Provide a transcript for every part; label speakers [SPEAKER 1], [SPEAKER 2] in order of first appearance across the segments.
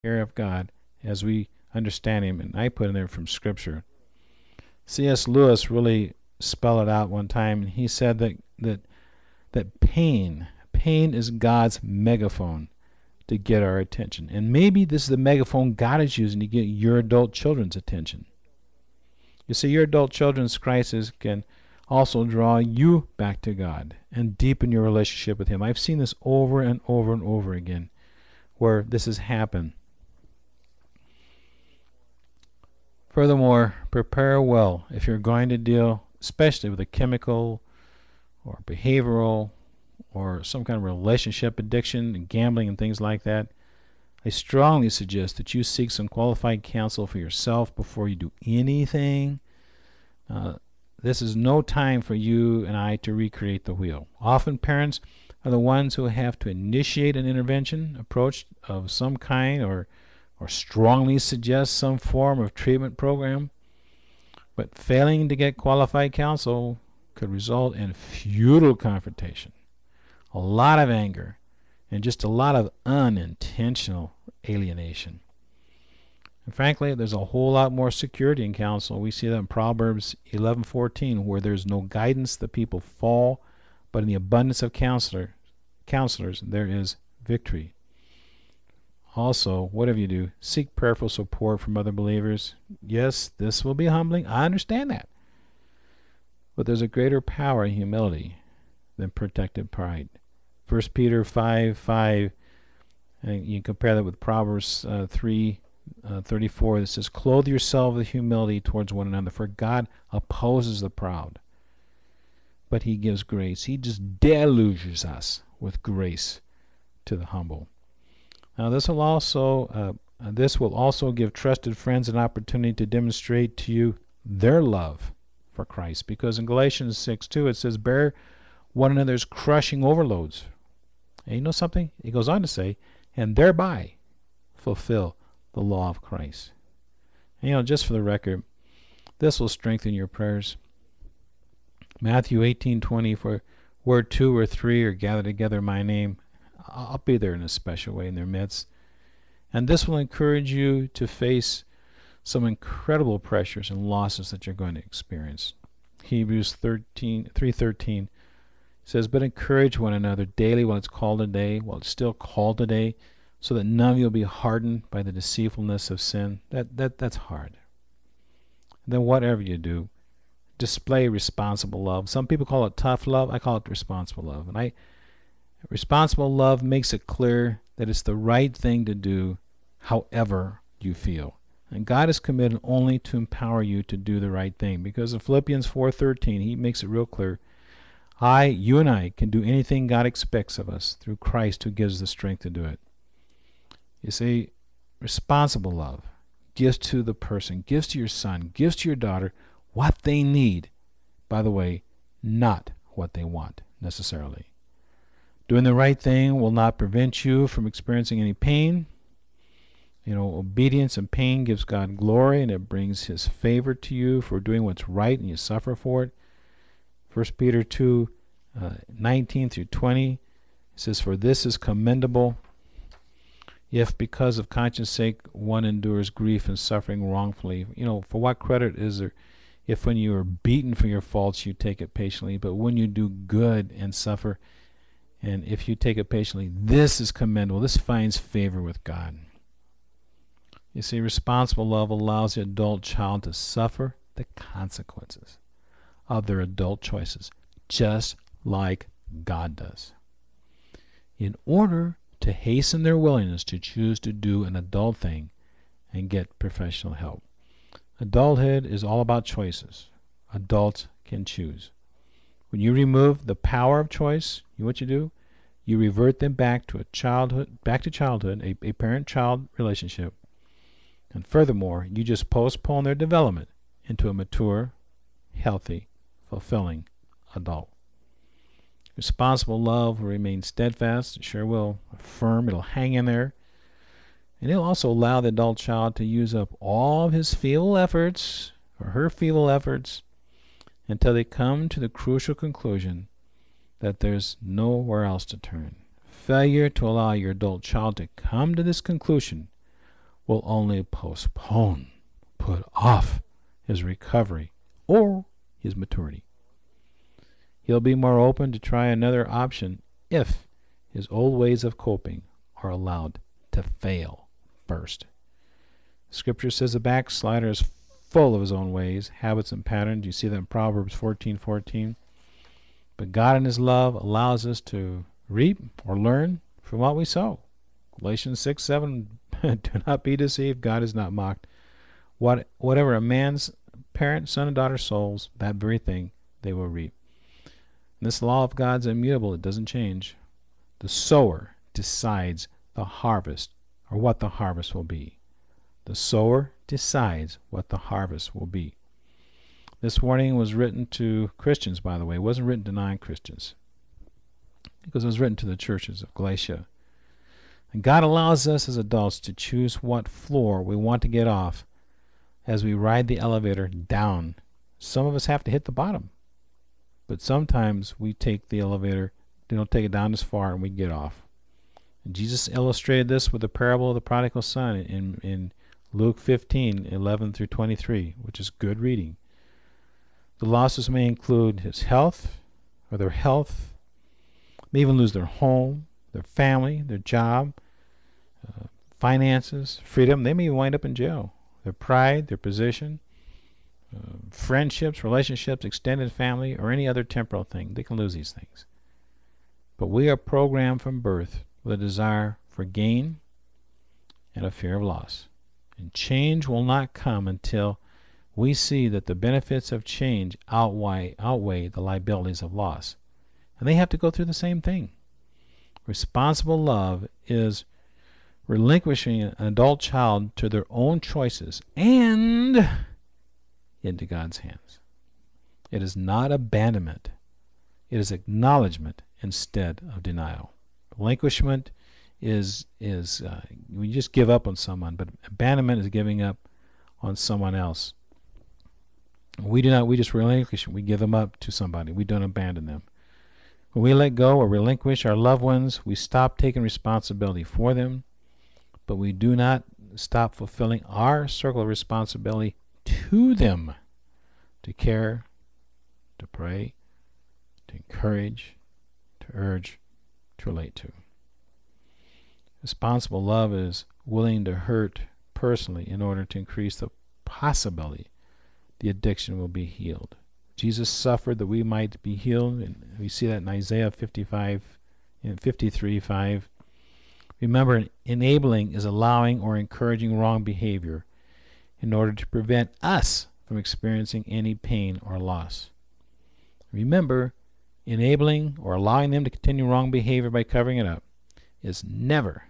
[SPEAKER 1] care of God as we understand Him, and I put in there from Scripture. C.S. Lewis really spelled it out one time, and he said that pain is God's megaphone to get our attention. And maybe this is the megaphone God is using to get your adult children's attention. You see, your adult children's crisis can also draw you back to God and deepen your relationship with Him. I've seen this over and over and over again where this has happened. Furthermore, prepare well if you're going to deal especially with a chemical or behavioral or some kind of relationship addiction and gambling and things like that. I strongly suggest that you seek some qualified counsel for yourself before you do anything. This is no time for you and I to recreate the wheel. Often parents are the ones who have to initiate an intervention approach of some kind or strongly suggest some form of treatment program. But failing to get qualified counsel could result in futile confrontation, a lot of anger, and just a lot of unintentional alienation. And frankly, there's a whole lot more security in counsel. We see that in Proverbs 11:14, where there's no guidance, the people fall, but in the abundance of counselors, there is victory. Also, whatever you do, seek prayerful support from other believers. Yes, this will be humbling. I understand that. But there's a greater power in humility than protected pride. 1 Peter 5:5, and you compare that with Proverbs 3:34. That says, "Clothe yourself with humility towards one another, for God opposes the proud, but He gives grace." He just deluges us with grace to the humble. Now, this will also give trusted friends an opportunity to demonstrate to you their love for Christ, because in Galatians 6:2 it says, "Bear one another's crushing overloads." And you know something? It goes on to say, "and thereby fulfill the law of Christ." And, just for the record, this will strengthen your prayers. Matthew 18:20, "For where 2 or 3 are gathered together in my name, I'll be there in a special way in their midst." And this will encourage you to face some incredible pressures and losses that you're going to experience. Hebrews 3:13 says, "But encourage one another daily while it's still called today, so that none of you will be hardened by the deceitfulness of sin." That's hard. And then whatever you do, display responsible love. Some people call it tough love. I call it responsible love. And responsible love makes it clear that it's the right thing to do however you feel. And God is committed only to empower you to do the right thing, because in Philippians 4:13 He makes it real clear, you and I can do anything God expects of us through Christ who gives the strength to do it. You see, responsible love gives to the person, gives to your son, gives to your daughter what they need. By the way, not what they want necessarily. Doing the right thing will not prevent you from experiencing any pain. Obedience and pain gives God glory, and it brings His favor to you for doing what's right, and you suffer for it. 1 Peter 2:19 through 20 says, "For this is commendable, if because of conscience sake one endures grief and suffering wrongfully." For what credit is there if when you are beaten for your faults you take it patiently? But when you do good and suffer, and if you take it patiently, this is commendable. This finds favor with God. You see, responsible love allows the adult child to suffer the consequences of their adult choices, just like God does, in order to hasten their willingness to choose to do an adult thing and get professional help. Adulthood is all about choices. Adults can choose. When you remove the power of choice, what you do? You revert them back to childhood, a parent-child relationship. And furthermore, you just postpone their development into a mature, healthy, fulfilling adult. Responsible love will remain steadfast. It sure will. Firm. It'll hang in there. And it'll also allow the adult child to use up all of his feeble efforts, or her feeble efforts, until they come to the crucial conclusion that there's nowhere else to turn. Failure to allow your adult child to come to this conclusion will only postpone, put off his recovery or his maturity. He'll be more open to try another option if his old ways of coping are allowed to fail first. Scripture says the backslider is full of his own ways, habits, and patterns. You see that in Proverbs 14:14. But God in his love allows us to reap or learn from what we sow. Galatians 6:7, do not be deceived, God is not mocked. Whatever a man's parent, son, and daughter sows, that very thing they will reap. And this law of God's immutable, it doesn't change. The sower decides the harvest, or what the harvest will be. The sower decides what the harvest will be. This warning was written to Christians, by the way. It wasn't written to non-Christians, because it was written to the churches of Galatia. And God allows us as adults to choose what floor we want to get off as we ride the elevator down. Some of us have to hit the bottom, but sometimes we take the elevator, take it down as far, and we get off. And Jesus illustrated this with the parable of the prodigal son in Luke 15:11 through 23, which is good reading. The losses may include his health, or their health, may even lose their home, their family, their job, finances, freedom. They may wind up in jail. Their pride, their position, friendships, relationships, extended family, or any other temporal thing. They can lose these things. But we are programmed from birth with a desire for gain and a fear of loss. And change will not come until we see that the benefits of change outweigh the liabilities of loss. And they have to go through the same thing. Responsible love is relinquishing an adult child to their own choices and into God's hands. It is not abandonment. It is acknowledgement instead of denial. Relinquishment is we just give up on someone, but abandonment is giving up on someone else. We just relinquish, we give them up to somebody. We don't abandon them. When we let go or relinquish our loved ones, we stop taking responsibility for them, but we do not stop fulfilling our circle of responsibility to them, to care, to pray, to encourage, to urge, to relate to. Responsible love is willing to hurt personally in order to increase the possibility the addiction will be healed. Jesus suffered that we might be healed, and we see that in Isaiah 53:5. Remember, enabling is allowing or encouraging wrong behavior in order to prevent us from experiencing any pain or loss. Remember, enabling or allowing them to continue wrong behavior by covering it up is never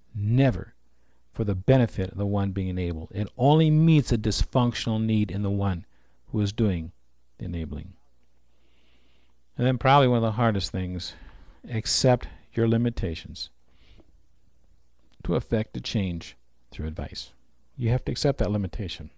[SPEAKER 1] for the benefit of the one being enabled. It only meets a dysfunctional need in the one who is doing the enabling. And then probably one of the hardest things, accept your limitations to effect a change through advice. You have to accept that limitation.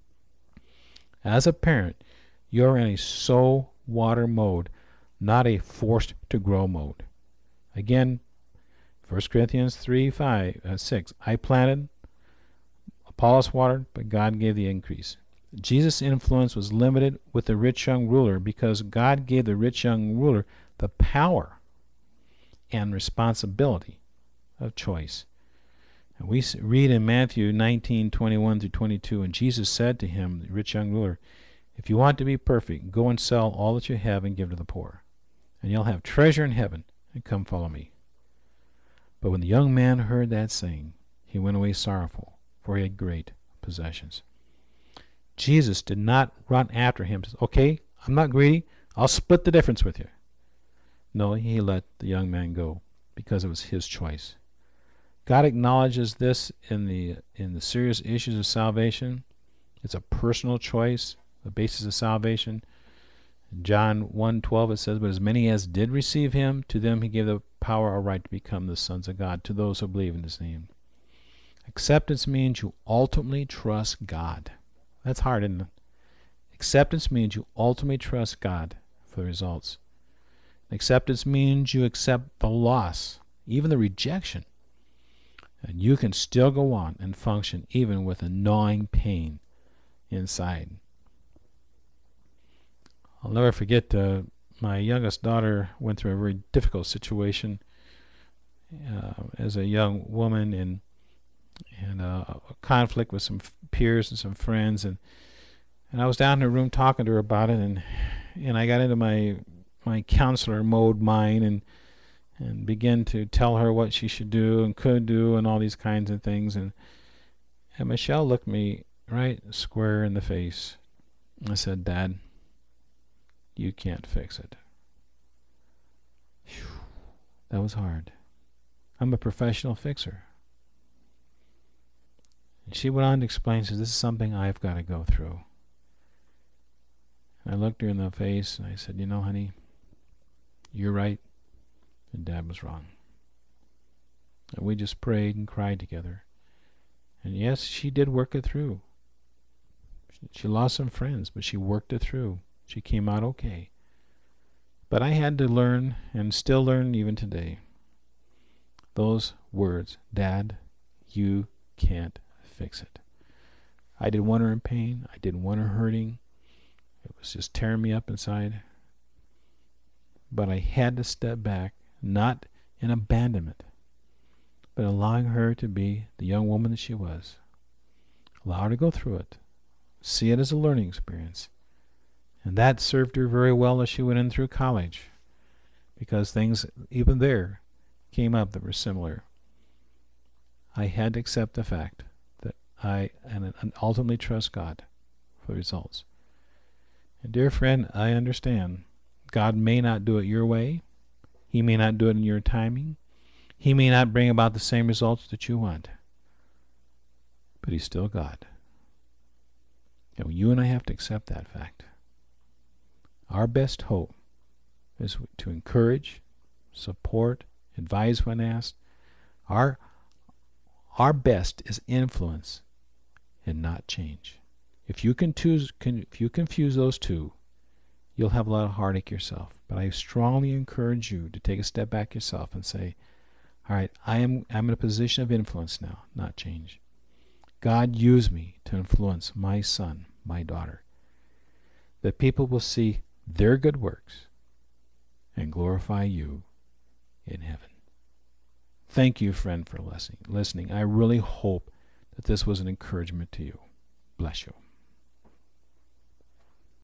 [SPEAKER 1] As a parent, you're in a sow water mode, not a forced to grow mode. Again, 1 Corinthians 3:6. I planted, Apollos watered, but God gave the increase. Jesus' influence was limited with the rich young ruler because God gave the rich young ruler the power and responsibility of choice. And we read in Matthew 19:21 through 22, and Jesus said to him, the rich young ruler, if you want to be perfect, go and sell all that you have and give to the poor, and you'll have treasure in heaven, and come follow me. But when the young man heard that saying, he went away sorrowful, for he had great possessions. Jesus did not run after him. Okay, I'm not greedy. I'll split the difference with you. No, he let the young man go because it was his choice. God acknowledges this in the serious issues of salvation. It's a personal choice, the basis of salvation. In John 1:12 it says, but as many as did receive him, to them he gave the power or right to become the sons of God, to those who believe in his name. Acceptance means you ultimately trust God. That's hard, isn't it? Acceptance means you ultimately trust God for the results. Acceptance means you accept the loss, even the rejection. And you can still go on and function even with a gnawing pain inside. I'll never forget my youngest daughter went through a very difficult situation as a young woman, and a conflict with some peers and some friends, and I was down in her room talking to her about it, and I got into my counselor mode mind and began to tell her what she should do and could do and all these kinds of things, and Michelle looked me right square in the face. I said, "Dad, you can't fix it." Whew, that was hard. I'm a professional fixer. And she went on to explain, says, "This is something I've got to go through." And I looked her in the face and I said, "You know, honey, you're right and Dad was wrong." And we just prayed and cried together. And yes, she did work it through. She lost some friends, but she worked it through. She came out okay. But I had to learn, and still learn even today, those words, "Dad, you can't fix it." I didn't want her in pain. I didn't want her hurting. It was just tearing me up inside. But I had to step back, not in abandonment, but allowing her to be the young woman that she was. Allow her to go through it. See it as a learning experience. And that served her very well as she went in through college, because things even there came up that were similar. I had to accept the fact that and ultimately trust God for the results. And dear friend, I understand God may not do it your way. He may not do it in your timing. He may not bring about the same results that you want. But He's still God. And you and I have to accept that fact. Our best hope is to encourage, support, advise when asked. Our best is influence and not change. If you confuse those two, you'll have a lot of heartache yourself. But I strongly encourage you to take a step back yourself and say, all right, I'm in a position of influence now, not change. God used me to influence my son, my daughter, that people will see their good works and glorify you in heaven. Thank you, friend, for listening. I really hope that this was an encouragement to you. Bless you.